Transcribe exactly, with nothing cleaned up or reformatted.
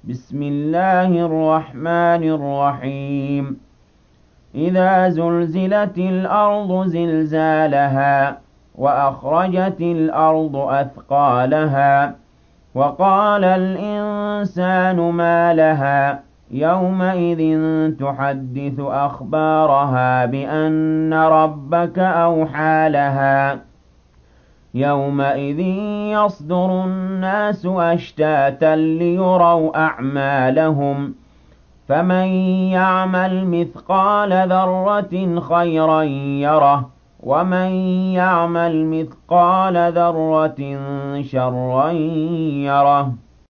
بسم الله الرحمن الرحيم إذا زلزلت الأرض زلزالها وأخرجت الأرض أثقالها وقال الإنسان ما لها يومئذ تحدث أخبارها بأن ربك أوحى لها يومئذ يصدر الناس أشتاتا ليروا أعمالهم فمن يعمل مثقال ذرة خيرا يره ومن يعمل مثقال ذرة شرا يره